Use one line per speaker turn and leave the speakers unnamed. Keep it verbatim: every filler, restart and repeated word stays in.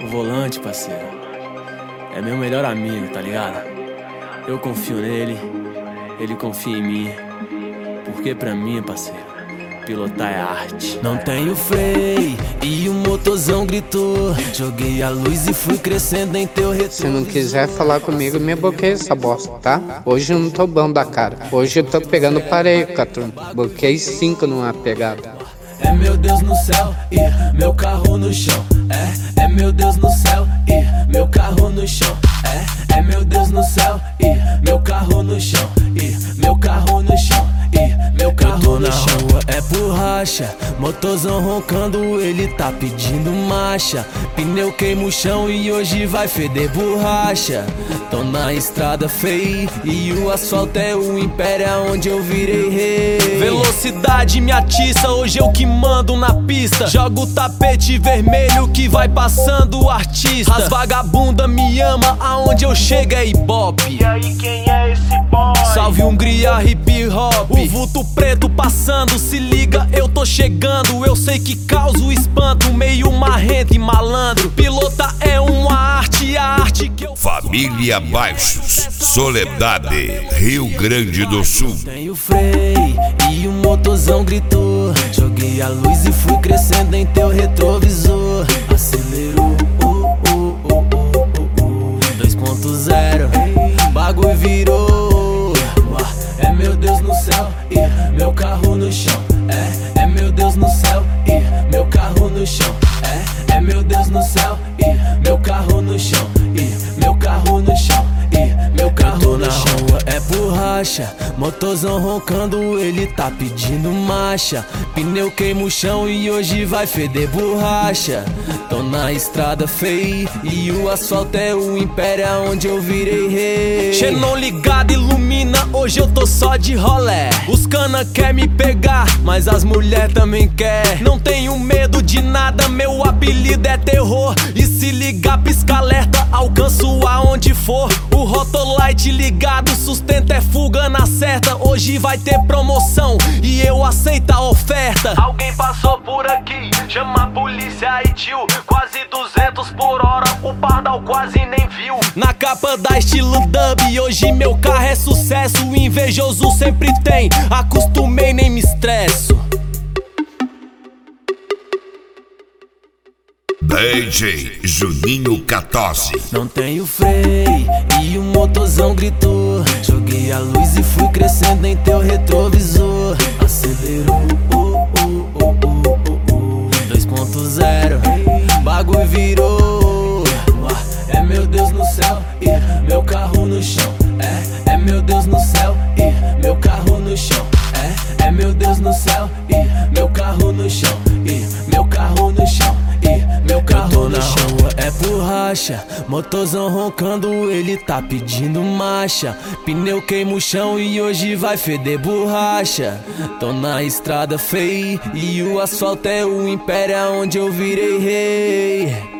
O volante, parceiro, é meu melhor amigo, tá ligado? Eu confio nele, ele confia em mim. Porque pra mim, parceiro, pilotar é arte. Não tenho freio e o motorzão gritou. Joguei a luz e fui crescendo em teu retorno.
Se não quiser falar comigo, me bloqueia essa bosta, tá? Hoje eu não tô bom da cara. Hoje eu tô pegando pareio com a turma. Bloqueei cinco numa pegada.
É meu Deus no céu e meu carro no chão. É, é meu Deus no céu e meu carro no chão. É, é meu Deus no céu e meu carro no chão. E meu carro no chão. E meu carro no chão. Rua é por racha, motorzão roncando, ele tá pedindo marcha. Pneu queima o chão e hoje vai feder borracha. Tô na estrada feia e o asfalto é o império onde eu virei rei. Velocidade me atiça, hoje eu que mando na pista. Jogo o tapete vermelho que vai passando o artista. As vagabunda me ama, aonde eu chego é ibope.
E aí quem é esse boy?
Salve Hungria hip hop. O vulto preto passando, se liga, eu tô chegando. Eu sei que causa o espanto, meio marrento e malandro. Pilota é uma arte, a arte que eu...
Família Baixos, Soledade, Rio Grande do Sul.
Tenho freio e o motorzão gritou. Joguei a luz e fui crescendo em teu retrovisor. Acelerou, oh, oh, oh, oh, oh. dois ponto zero, bagulho virou. É meu Deus no céu e meu carro no chão. É, é meu Deus no céu e meu carro no chão. É, é meu Deus no céu e meu carro no chão. E meu carro no chão. E meu carro no chão. Rua é por racha, motorzão roncando, ele tá pedindo marcha. Pneu queima o chão e hoje vai feder borracha. Tô na estrada feia e o asfalto é o império onde eu virei rei. Xenon ligado ilumina, hoje eu tô só de rolé. Os cana quer me pegar, mas as mulher também quer. Não tenho medo de nada, meu apelido é terror. E se ligar pisca alerta, alcanço aonde for. O Rotolite ligado, sustento é fuga na certa. Hoje vai ter promoção e eu aceito a oferta.
Alguém passou por aqui, chama a polícia e tio. Quase duzentos por hora, o pardal quase nem viu.
Na capa da estilo dub, hoje meu carro é sucesso. O invejoso sempre tem, acostumei nem me estresso.
D J Juninho quatorze.
Não tenho freio e o motorzão gritou. Joguei a luz e fui crescendo em teu retrovisor. Acelerou, oh, oh, oh, oh, oh, oh. dois ponto zero, bagulho virou. É meu Deus no céu e meu carro no chão. É, é meu Deus no céu e meu carro no chão. É, é meu Deus no céu e meu carro no chão. E meu carro no chão. E meu carro no chão. Rua é por racha, motorzão roncando, ele tá pedindo marcha. Pneu queima o chão e hoje vai feder borracha. Tô na estrada feia e o asfalto é o império onde eu virei rei.